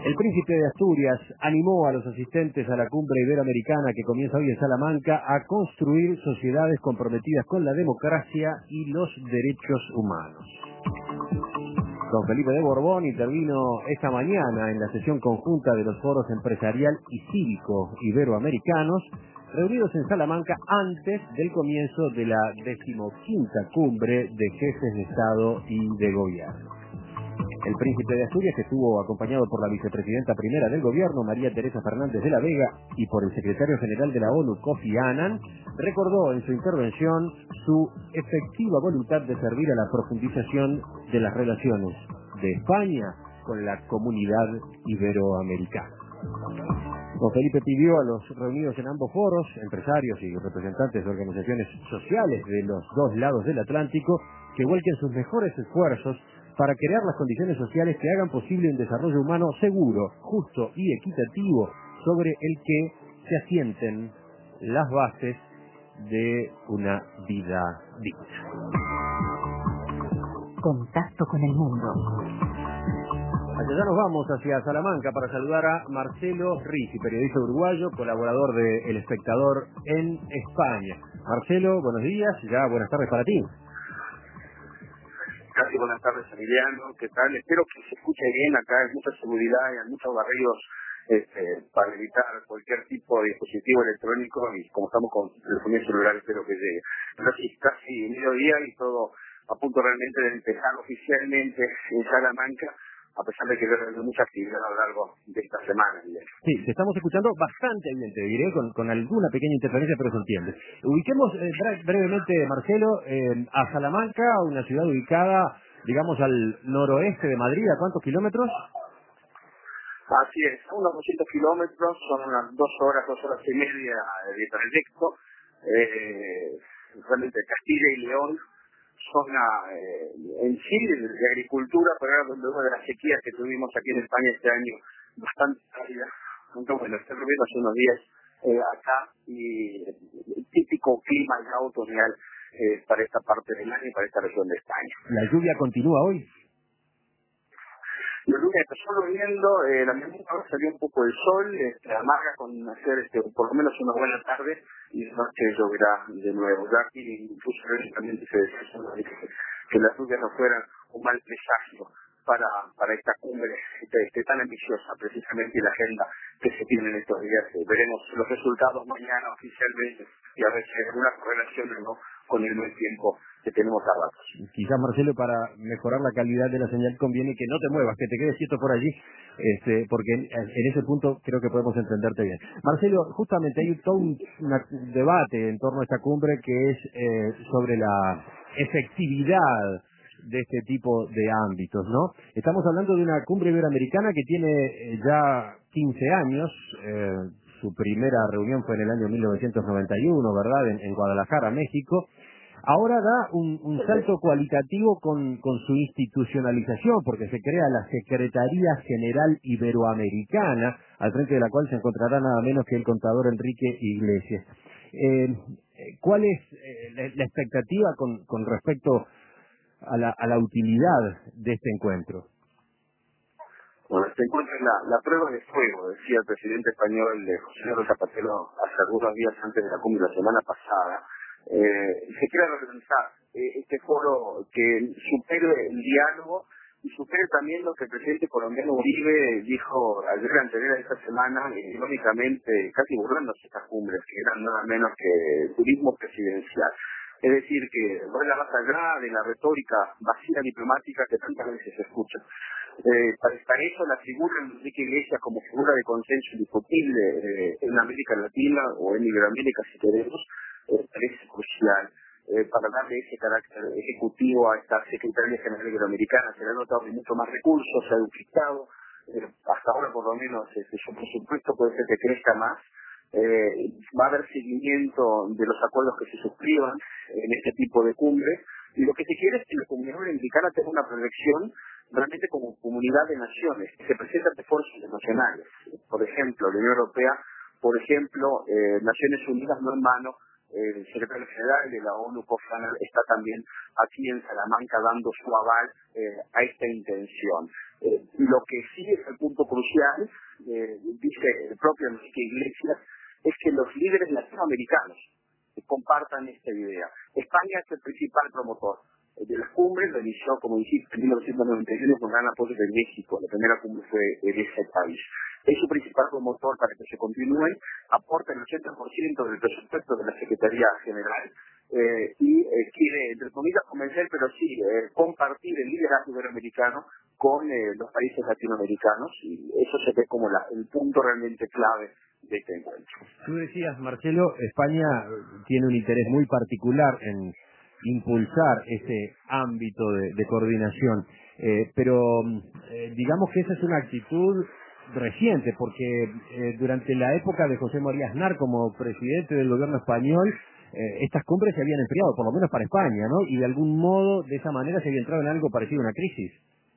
El príncipe de Asturias animó a los asistentes a la cumbre iberoamericana que comienza hoy en Salamanca a construir sociedades comprometidas con la democracia y los derechos humanos. Don Felipe de Borbón intervino esta mañana en la sesión conjunta de los foros empresarial y cívico iberoamericanos, reunidos en Salamanca antes del comienzo de la 15ª cumbre de jefes de Estado y de Gobierno. El príncipe de Asturias, que estuvo acompañado por la vicepresidenta primera del gobierno, María Teresa Fernández de la Vega, y por el secretario general de la ONU, Kofi Annan, recordó en su intervención su efectiva voluntad de servir a la profundización de las relaciones de España con la comunidad iberoamericana. Don Felipe pidió a los reunidos en ambos foros, empresarios y representantes de organizaciones sociales de los dos lados del Atlántico, que vuelquen sus mejores esfuerzos para crear las condiciones sociales que hagan posible un desarrollo humano seguro, justo y equitativo, sobre el que se asienten las bases de una vida digna. Contacto con el mundo. Hacia allá nos vamos, hacia Salamanca, para saludar a Marcelo Ricci, periodista uruguayo, colaborador de El Espectador en España. Marcelo, buenos días, ya buenas tardes para ti. Casi buenas tardes, Emiliano, ¿qué tal? Espero que se escuche bien. Acá hay mucha seguridad y hay muchos barridos para evitar cualquier tipo de dispositivo electrónico, y como estamos con telefonía celular, espero que llegue. Pero sí, casi mediodía y todo a punto realmente de empezar oficialmente en Salamanca, a pesar de que hay mucha actividad a lo largo de esta semana. Sí, te estamos escuchando bastante bien, te diré, con alguna pequeña interferencia, pero se entiende. Ubiquemos brevemente, Marcelo, a Salamanca, una ciudad ubicada, digamos, al noroeste de Madrid. ¿A cuántos kilómetros? Así es, unos 200 kilómetros, son unas 2 horas y media de trayecto. Realmente Castilla y León, zona en sí de agricultura, pero era donde una de las sequías que tuvimos aquí en España este año, bastante cálida. Entonces, bueno, está lloviendo hace unos días acá, y el típico clima ya otoñal para esta parte del año y para esta región de España. ¿La lluvia continúa hoy? La lluvia empezó lloviendo, la mañana salió un poco el sol, amarga con hacer por lo menos una buena tarde, y de noche lloverá de nuevo. Ya aquí incluso también se decía que las lluvias no fueran un mal presagio para esta cumbre tan ambiciosa, precisamente, y la agenda que se tiene en estos días. Veremos los resultados mañana oficialmente y a ver si hay alguna correlación o no con el buen tiempo que tenemos a ratos. Quizás, Marcelo, para mejorar la calidad de la señal conviene que no te muevas, que te quedes quieto por allí, porque en ese punto creo que podemos entenderte bien. Marcelo, justamente hay todo un debate en torno a esta cumbre que es sobre la efectividad de este tipo de ámbitos, ¿no? Estamos hablando de una cumbre iberoamericana que tiene ya 15 años, su primera reunión fue en el año 1991, ¿verdad?, en Guadalajara, México. Ahora da un salto cualitativo con su institucionalización, porque se crea la Secretaría General Iberoamericana, al frente de la cual se encontrará nada menos que el contador Enrique Iglesias. ¿Cuál es la expectativa con respecto a la utilidad de este encuentro? Bueno, este encuentro es la prueba de fuego, decía el presidente español José Manuel Zapatero hace algunos días antes de la cumbre la semana pasada. Se quiere realizar este foro que supere el diálogo y supere también lo que el presidente colombiano Uribe dijo ayer anterior a esta semana, irónicamente, casi burlándose de estas cumbres, que eran nada menos que turismo presidencial. Es decir, que vaya más allá de la retórica vacía diplomática que tantas veces se escucha. Para eso la figura de Enrique Iglesias como figura de consenso indiscutible en América Latina o en Iberoamérica, si queremos, parece crucial para darle ese carácter ejecutivo a esta Secretaría General Iberoamericana. Se le ha notado mucho más recursos, se ha duplicado, hasta ahora por lo menos su presupuesto puede ser que crezca más. Va a haber seguimiento de los acuerdos que se suscriban en este tipo de cumbres, y lo que se quiere es que la comunidad iberoamericana tenga una proyección realmente como comunidad de naciones que se presenta ante foros internacionales. Por ejemplo, la Unión Europea, por ejemplo, Naciones Unidas no en vano el secretario general de la ONU, Kofi Annan, está también aquí en Salamanca dando su aval a esta intención. Lo que sí es el punto crucial, dice el propio Enrique Iglesias, es que los líderes latinoamericanos compartan esta idea. España es el principal promotor de las cumbres, lo inició, como dijiste, en 1991 con gran apoyo de México. La primera cumbre fue en ese país. Es su principal promotor para que se continúen, aporta el 80% del presupuesto de la Secretaría General y quiere, entre comillas, convencer, pero sí, compartir el liderazgo iberoamericano con los países latinoamericanos, y eso se ve como el punto realmente clave de este encuentro. Tú decías, Marcelo, España tiene un interés muy particular en impulsar ese ámbito de coordinación, pero digamos que esa es una actitud reciente, porque durante la época de José María Aznar como presidente del gobierno español, estas cumbres se habían enfriado, por lo menos para España, ¿no? Y de algún modo, de esa manera, se había entrado en algo parecido a una crisis.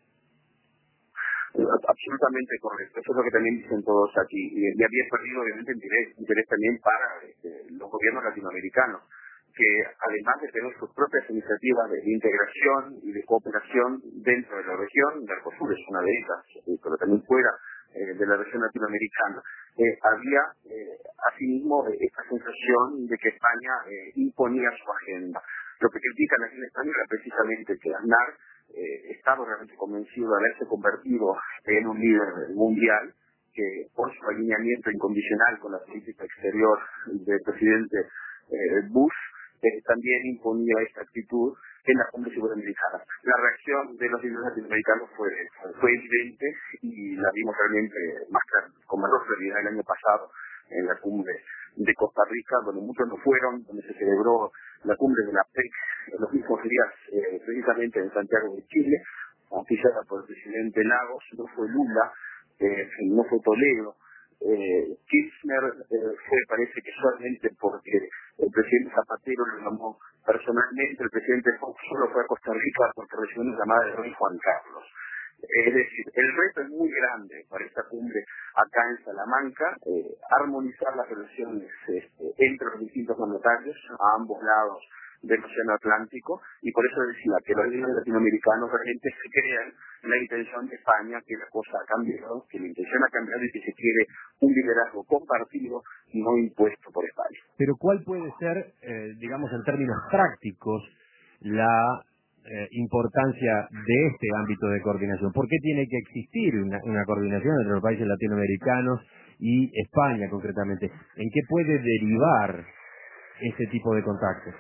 Absolutamente correcto, eso es lo que también dicen todos aquí, y había perdido obviamente interés también para los gobiernos latinoamericanos, que además de tener sus propias iniciativas de integración y de cooperación dentro de la región, Mercosur es una de ellas, pero también fuera de la región latinoamericana, había asimismo esta sensación de que España imponía su agenda. Lo que critican aquí en España era precisamente que Aznar estaba realmente convencido de haberse convertido en un líder mundial, que por su alineamiento incondicional con la política exterior del presidente Bush, también imponía esta actitud en la cumbre iberoamericana. La reacción de los líderes latinoamericanos fue evidente y la vimos realmente con mayor claridad el año pasado en la cumbre de Costa Rica, donde muchos no fueron, donde se celebró la cumbre de la PEC en los mismos días, precisamente en Santiago de Chile, oficiada por el presidente Lagos. No fue Lula, no fue Toledo. Kirchner fue, parece que solamente porque el presidente Zapatero lo llamó personalmente. El presidente Fox solo fue a Costa Rica porque recibió una llamada del rey Juan Carlos. Es decir, el reto es muy grande para esta cumbre acá en Salamanca, armonizar las relaciones entre los distintos mandatarios a ambos lados del Océano Atlántico, y por eso decía que los líderes latinoamericanos realmente se crean la intención de España, que la cosa ha cambiado, que la intención ha cambiado y que se quiere un liderazgo compartido y no impuesto por España. Pero ¿cuál puede ser, digamos en términos prácticos, la importancia de este ámbito de coordinación? ¿Por qué tiene que existir una coordinación entre los países latinoamericanos y España concretamente? ¿En qué puede derivar ese tipo de contactos?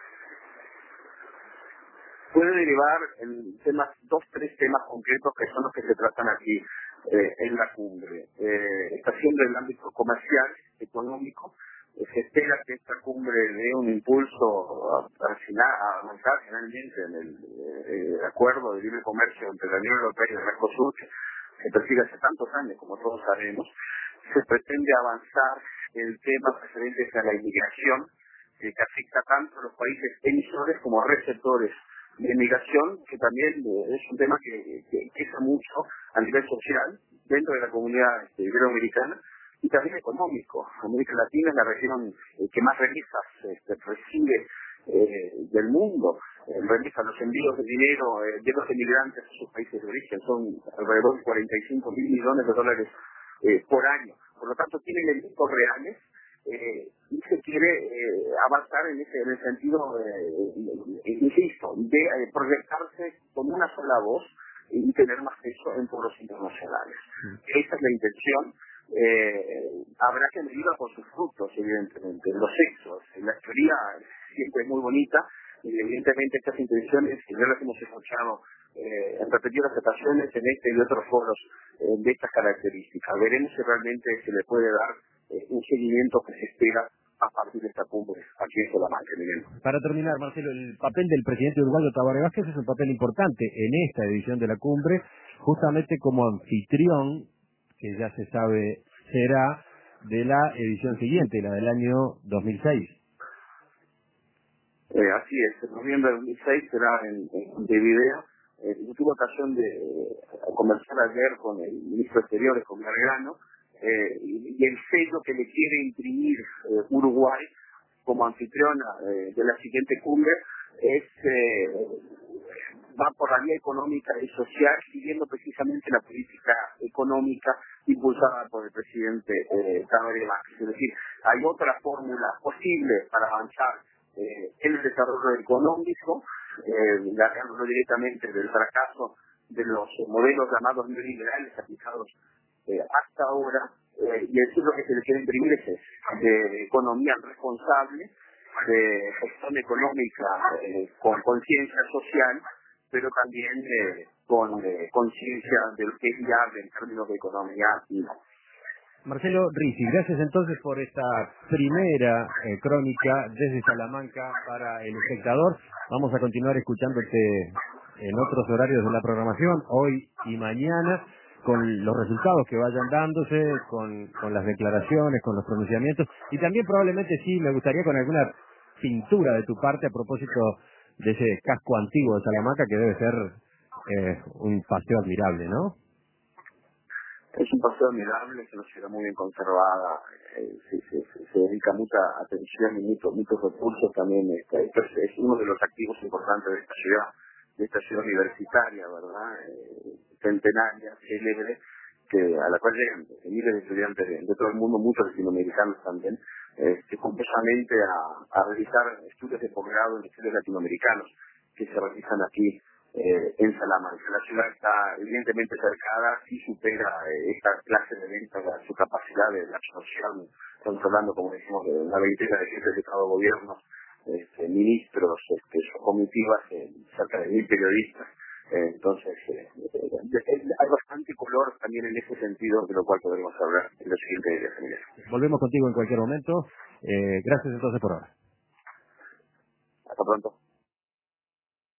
Puede derivar en tres temas concretos que son los que se tratan aquí en la cumbre. Está siendo el ámbito comercial, económico. Se espera que esta cumbre dé un impulso a avanzar finalmente en el acuerdo de libre comercio entre la Unión Europea y el Mercosur, que se persigue hace tantos años, como todos sabemos. Se pretende avanzar el tema referente a la inmigración, que afecta tanto a los países emisores como receptores de inmigración, que también es un tema que pesa mucho a nivel social dentro de la comunidad iberoamericana, y también económico. América Latina es la región que más remesas recibe del mundo. Remesas, los envíos de dinero de los emigrantes a sus países de origen son alrededor de 45 mil millones de dólares por año. Por lo tanto, tienen elementos reales y se quiere avanzar en el sentido, insisto, de proyectarse con una sola voz y tener más peso en foros internacionales. Esa es la intención. Habrá que medirla por sus frutos, evidentemente, los hechos. La teoría siempre es muy bonita y evidentemente estas intenciones ya las hemos escuchado en repetidas ocasiones en este y otros foros de estas características. Veremos si realmente se le puede dar un seguimiento que se espera a partir de esta cumbre aquí en Salamanca. Para terminar, Marcelo, el papel del presidente uruguayo Tabaré Vázquez es un papel importante en esta edición de la cumbre, justamente como anfitrión, que ya se sabe será de la edición siguiente, la del año 2006. Así es, en noviembre de 2006 será en Montevideo. Yo tuve ocasión de conversar ayer con el ministro de Exteriores, con Gargano, y el sello que le quiere imprimir Uruguay como anfitriona de la siguiente cumbre va por la vía económica y social, siguiendo precisamente la política económica impulsada por el presidente Tabaré Vázquez. Es decir, hay otra fórmula posible para avanzar en el desarrollo económico, largándolo directamente del fracaso de los modelos llamados neoliberales aplicados hasta ahora, y decir lo que se le quiere imprimir es de economía responsable, de gestión económica con conciencia social, pero también con conciencia de lo que es viable en términos de economía y no. Marcelo Ricci, gracias entonces por esta primera crónica desde Salamanca para El Espectador. Vamos a continuar escuchándote en otros horarios de la programación, hoy y mañana, con los resultados que vayan dándose, con las declaraciones, con los pronunciamientos, y también probablemente sí, me gustaría con alguna pintura de tu parte a propósito de ese casco antiguo de Salamanca, que debe ser un paseo admirable, ¿no? Es un paseo admirable, es una ciudad muy bien conservada, se dedica mucha atención y muchos recursos también. Es uno de los activos importantes de esta ciudad universitaria, ¿verdad? Centenaria, célebre, a la cual llegan miles de estudiantes de todo el mundo, muchos latinoamericanos también, completamente a realizar estudios de posgrado en estudios latinoamericanos que se realizan aquí en Salamanca. La ciudad está evidentemente cercada, sí supera esta clase de eventos, su capacidad de absorción. Estamos hablando, como decimos, de una veintena de jefes de Estado de gobiernos, ministros, comitivas, cerca de 1.000 periodistas. Entonces, hay bastante color también en ese sentido, de lo cual podremos hablar en los siguientes días. Volvemos contigo en cualquier momento. Gracias entonces por ahora. Hasta pronto.